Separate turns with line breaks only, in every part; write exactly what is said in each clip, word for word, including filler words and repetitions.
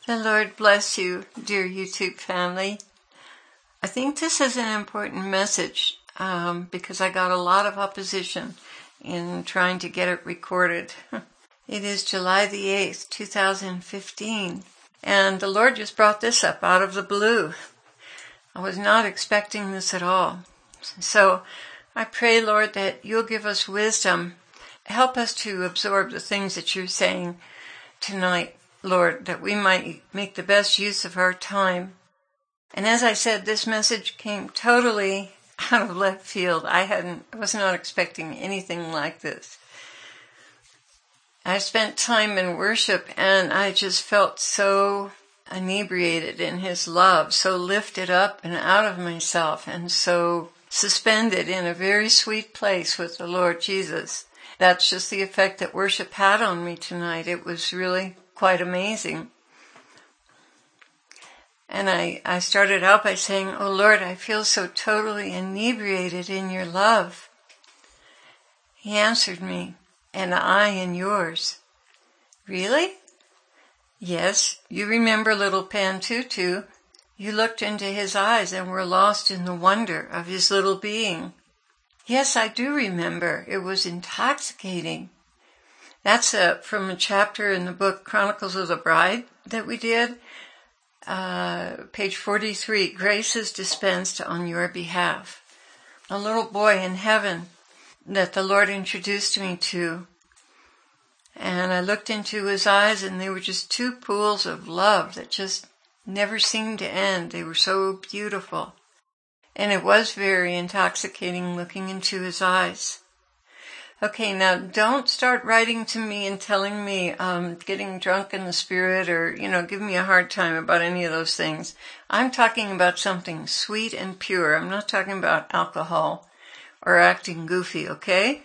The Lord bless you, dear YouTube family. I think this is an important message um, because I got a lot of opposition in trying to get it recorded. It is July the eighth, two thousand fifteen, and the Lord just brought this up out of the blue. I was not expecting this at all. So I pray, Lord, that you'll give us wisdom. Help us to absorb the things that you're saying tonight, Lord, that we might make the best use of our time. And as I said, this message came totally out of left field. I hadn't, I was not expecting anything like this. I spent time in worship and I just felt so inebriated in his love, so lifted up and out of myself and so suspended in a very sweet place with the Lord Jesus. That's just the effect that worship had on me tonight. It was really quite amazing. And I, I started out by saying, "Oh Lord, I feel so totally inebriated in your love." He answered me, "And I in yours." Really? Yes, you remember little Pantutu. You looked into his eyes and were lost in the wonder of his little being. Yes, I do remember. It was intoxicating. That's a, from a chapter in the book Chronicles of the Bride that we did. Uh, page forty-three, grace is dispensed on your behalf. A little boy in heaven that the Lord introduced me to. And I looked into his eyes and they were just two pools of love that just never seemed to end. They were so beautiful. And it was very intoxicating looking into his eyes. Okay, now don't start writing to me and telling me um getting drunk in the spirit or, you know, give me a hard time about any of those things. I'm talking about something sweet and pure. I'm not talking about alcohol or acting goofy, okay?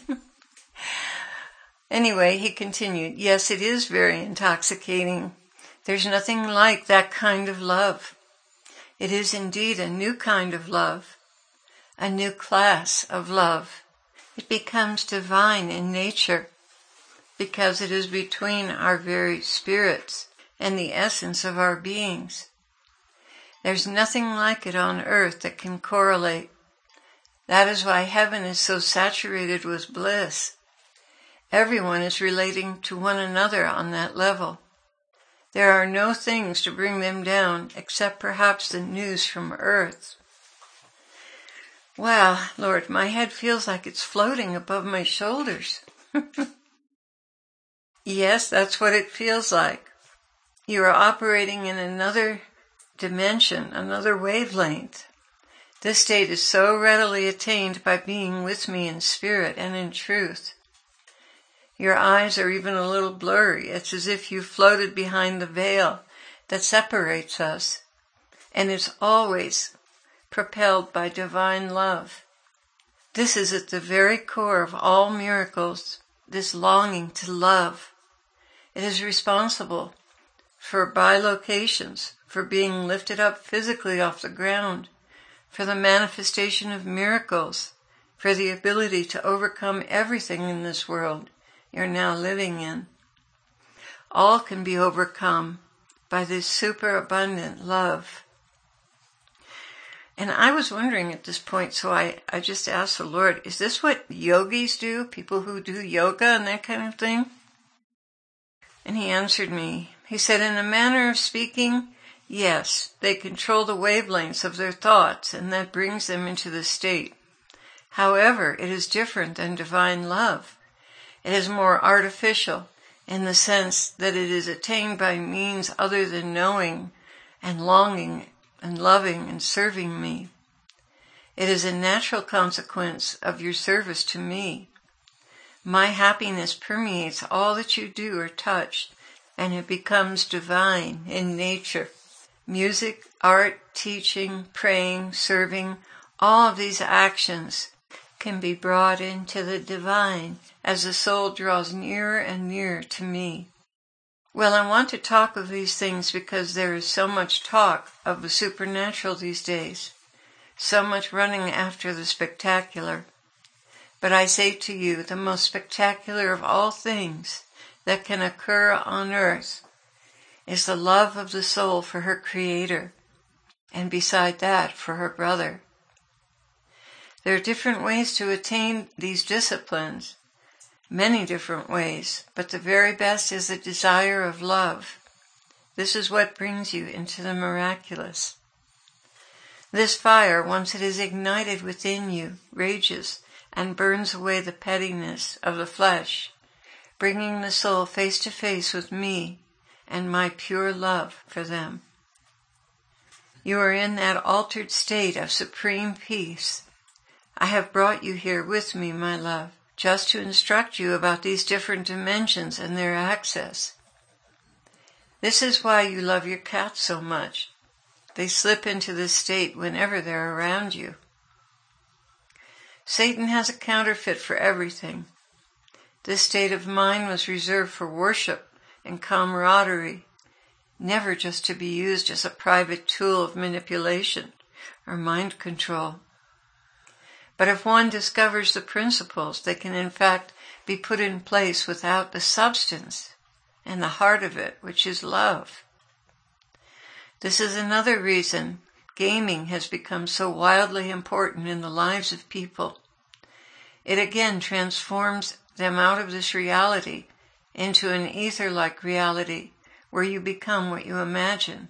Anyway, he continued, yes, it is very intoxicating. There's nothing like that kind of love. It is indeed a new kind of love, a new class of love. It becomes divine in nature because it is between our very spirits and the essence of our beings. There's nothing like it on earth that can correlate. That is why heaven is so saturated with bliss. Everyone is relating to one another on that level. There are no things to bring them down except perhaps the news from earth. Wow, Lord, my head feels like it's floating above my shoulders. Yes, that's what it feels like. You are operating in another dimension, another wavelength. This state is so readily attained by being with me in spirit and in truth. Your eyes are even a little blurry. It's as if you floated behind the veil that separates us. And it's always propelled by divine love. This is at the very core of all miracles, this longing to love. It is responsible for bilocations, for being lifted up physically off the ground, for the manifestation of miracles, for the ability to overcome everything in this world you're now living in. All can be overcome by this superabundant love. And I was wondering at this point, so I, I just asked the Lord, is this what yogis do? People who do yoga and that kind of thing? And he answered me. He said, in a manner of speaking, yes, they control the wavelengths of their thoughts, and that brings them into the state. However, it is different than divine love. It is more artificial in the sense that it is attained by means other than knowing and longing and loving and serving me. It is a natural consequence of your service to me. My happiness permeates all that you do or touch, and it becomes divine in nature. Music, art, teaching, praying, serving, all of these actions can be brought into the divine as the soul draws nearer and nearer to me. Well, I want to talk of these things because there is so much talk of the supernatural these days, so much running after the spectacular. But I say to you, the most spectacular of all things that can occur on earth is the love of the soul for her Creator, and beside that for her brother. There are different ways to attain these disciplines, many different ways, but the very best is the desire of love. This is what brings you into the miraculous. This fire, once it is ignited within you, rages and burns away the pettiness of the flesh, bringing the soul face to face with me and my pure love for them. You are in that altered state of supreme peace. I have brought you here with me, my love, just to instruct you about these different dimensions and their access. This is why you love your cats so much. They slip into this state whenever they're around you. Satan has a counterfeit for everything. This state of mind was reserved for worship and camaraderie, never just to be used as a private tool of manipulation or mind control. But if one discovers the principles, they can in fact be put in place without the substance and the heart of it, which is love. This is another reason gaming has become so wildly important in the lives of people. It again transforms them out of this reality into an ether-like reality where you become what you imagine.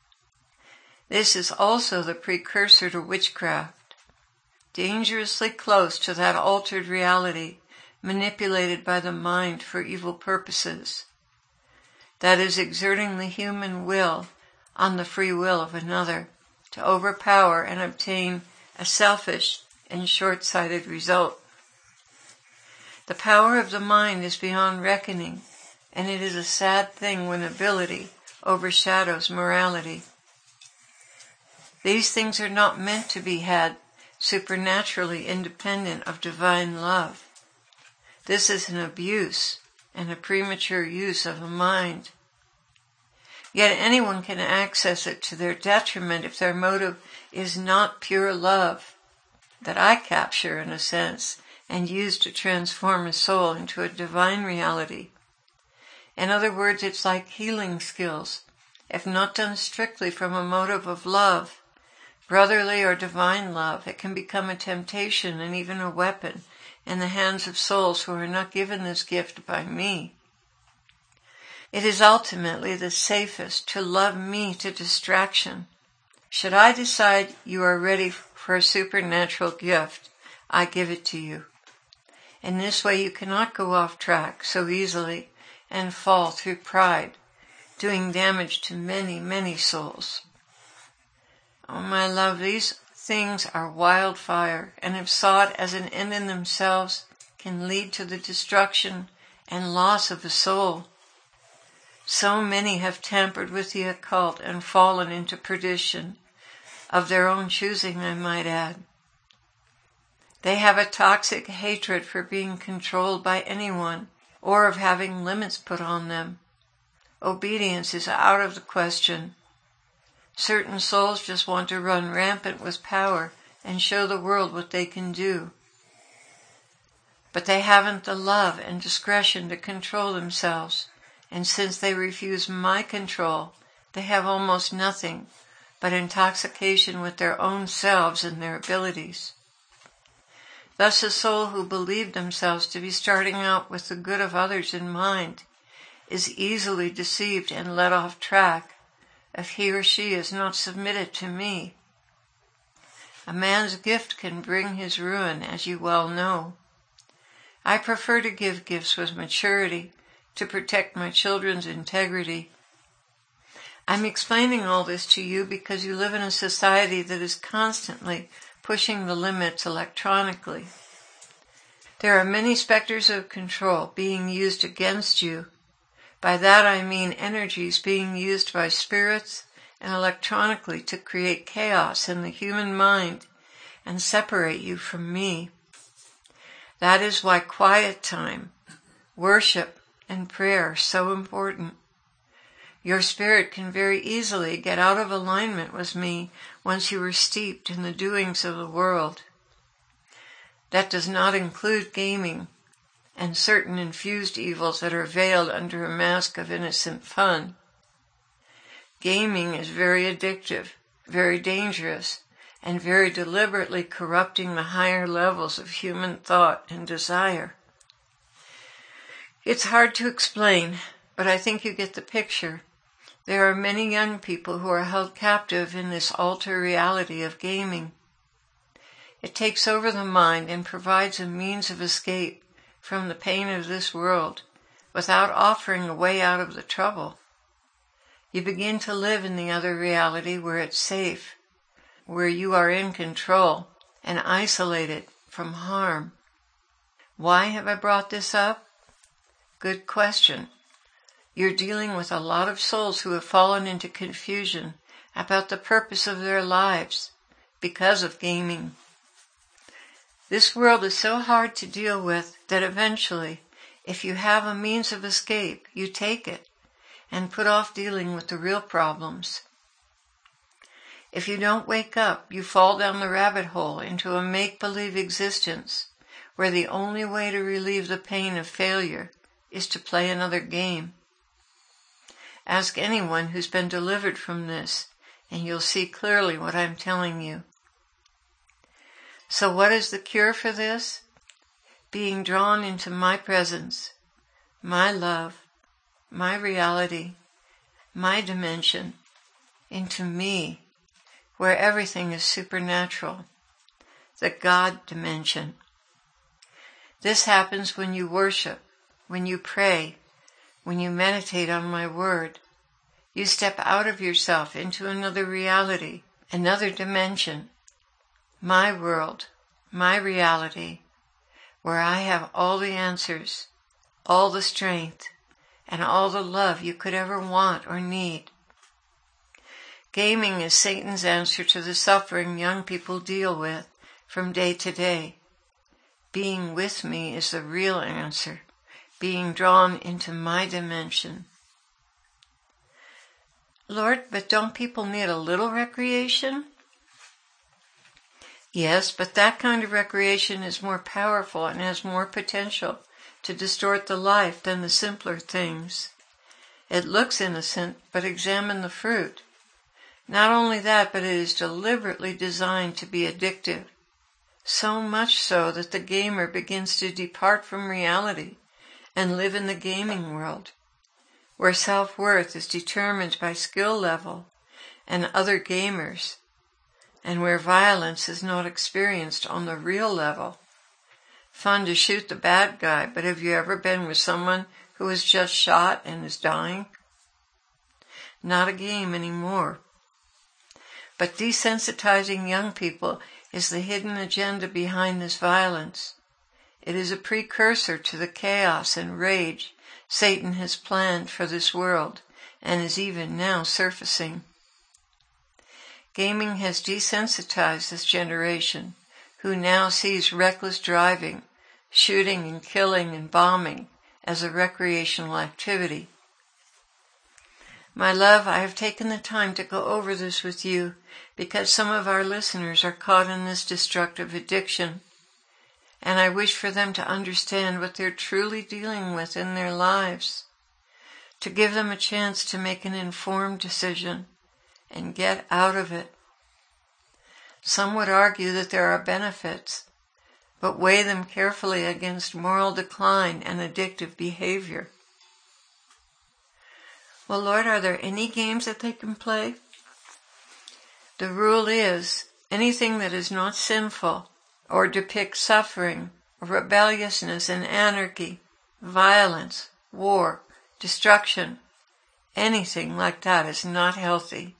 This is also the precursor to witchcraft, dangerously close to that altered reality manipulated by the mind for evil purposes. That is exerting the human will on the free will of another to overpower and obtain a selfish and short-sighted result. The power of the mind is beyond reckoning, and it is a sad thing when ability overshadows morality. These things are not meant to be had supernaturally independent of divine love. This is an abuse and a premature use of a mind. Yet anyone can access it to their detriment if their motive is not pure love, that I capture in a sense and use to transform a soul into a divine reality. In other words, it's like healing skills. If not done strictly from a motive of love, brotherly or divine love, it can become a temptation and even a weapon in the hands of souls who are not given this gift by me. It is ultimately the safest to love me to distraction. Should I decide you are ready for a supernatural gift, I give it to you. In this way you cannot go off track so easily and fall through pride, doing damage to many, many souls. Oh, my love, these things are wildfire, and if sought as an end in themselves, can lead to the destruction and loss of the soul. So many have tampered with the occult and fallen into perdition, of their own choosing, I might add. They have a toxic hatred for being controlled by anyone, or of having limits put on them. Obedience is out of the question. Certain souls just want to run rampant with power and show the world what they can do. But they haven't the love and discretion to control themselves, and since they refuse my control, they have almost nothing but intoxication with their own selves and their abilities. Thus a soul who believed themselves to be starting out with the good of others in mind is easily deceived and led off track if he or she is not submitted to me. A man's gift can bring his ruin, as you well know. I prefer to give gifts with maturity to protect my children's integrity. I'm explaining all this to you because you live in a society that is constantly pushing the limits electronically. There are many specters of control being used against you. By that I mean energies being used by spirits and electronically to create chaos in the human mind and separate you from me. That is why quiet time, worship, and prayer are so important. Your spirit can very easily get out of alignment with me once you are steeped in the doings of the world. That does not include gaming and certain infused evils that are veiled under a mask of innocent fun. Gaming is very addictive, very dangerous, and very deliberately corrupting the higher levels of human thought and desire. It's hard to explain, but I think you get the picture. There are many young people who are held captive in this alter reality of gaming. It takes over the mind and provides a means of escape from the pain of this world without offering a way out of the trouble. You begin to live in the other reality where it's safe, where you are in control and isolated from harm. Why have I brought this up? Good question. You're dealing with a lot of souls who have fallen into confusion about the purpose of their lives because of gaming. This world is so hard to deal with that eventually, if you have a means of escape, you take it and put off dealing with the real problems. If you don't wake up, you fall down the rabbit hole into a make-believe existence where the only way to relieve the pain of failure is to play another game. Ask anyone who's been delivered from this, and you'll see clearly what I'm telling you. So what is the cure for this? Being drawn into my presence, my love, my reality, my dimension, into me, where everything is supernatural, the God dimension. This happens when you worship, when you pray, when you meditate on my word. You step out of yourself into another reality, another dimension, my world, my reality, where I have all the answers, all the strength, and all the love you could ever want or need. Gaming is Satan's answer to the suffering young people deal with from day to day. Being with me is the real answer, being drawn into my dimension. Lord, but don't people need a little recreation? Yes, but that kind of recreation is more powerful and has more potential to distort the life than the simpler things. It looks innocent, but examine the fruit. Not only that, but it is deliberately designed to be addictive. So much so that the gamer begins to depart from reality and live in the gaming world, where self-worth is determined by skill level and other gamers, and where violence is not experienced on the real level. Fun to shoot the bad guy, but have you ever been with someone who was just shot and is dying? Not a game anymore. But desensitizing young people is the hidden agenda behind this violence. It is a precursor to the chaos and rage Satan has planned for this world and is even now surfacing. Gaming has desensitized this generation, who now sees reckless driving, shooting and killing and bombing as a recreational activity. My love, I have taken the time to go over this with you because some of our listeners are caught in this destructive addiction, and I wish for them to understand what they're truly dealing with in their lives, to give them a chance to make an informed decision and get out of it. Some would argue that there are benefits, but weigh them carefully against moral decline and addictive behavior. Well, Lord, are there any games that they can play? The rule is, anything that is not sinful or depicts suffering, rebelliousness and anarchy, violence, war, destruction, anything like that is not healthy.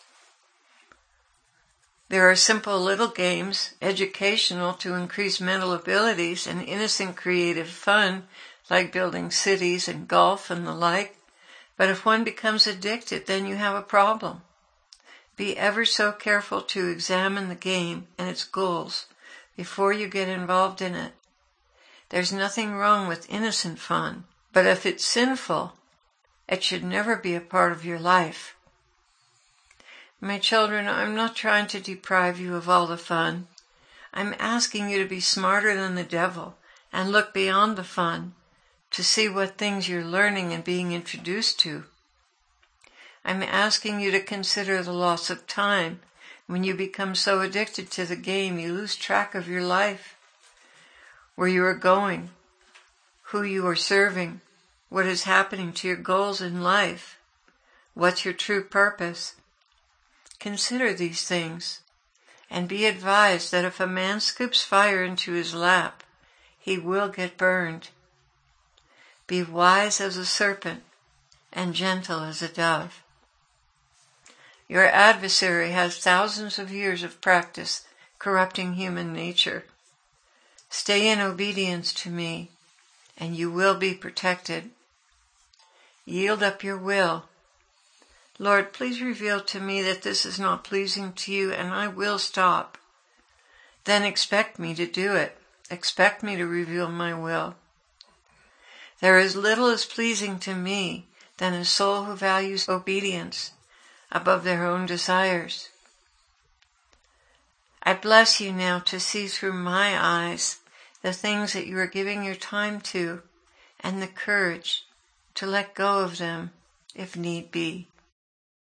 There are simple little games, educational to increase mental abilities, and innocent creative fun, like building cities and golf and the like. But if one becomes addicted, then you have a problem. Be ever so careful to examine the game and its goals before you get involved in it. There's nothing wrong with innocent fun, but if it's sinful, it should never be a part of your life. My children, I'm not trying to deprive you of all the fun. I'm asking you to be smarter than the devil and look beyond the fun to see what things you're learning and being introduced to. I'm asking you to consider the loss of time when you become so addicted to the game you lose track of your life, where you are going, who you are serving, what is happening to your goals in life, what's your true purpose. Consider these things, and be advised that if a man scoops fire into his lap, he will get burned. Be wise as a serpent and gentle as a dove. Your adversary has thousands of years of practice corrupting human nature. Stay in obedience to me, and you will be protected. Yield up your will. Lord, please reveal to me that this is not pleasing to you, and I will stop. Then expect me to do it. Expect me to reveal my will. There is little as pleasing to me than a soul who values obedience above their own desires. I bless you now to see through my eyes the things that you are giving your time to, and the courage to let go of them if need be.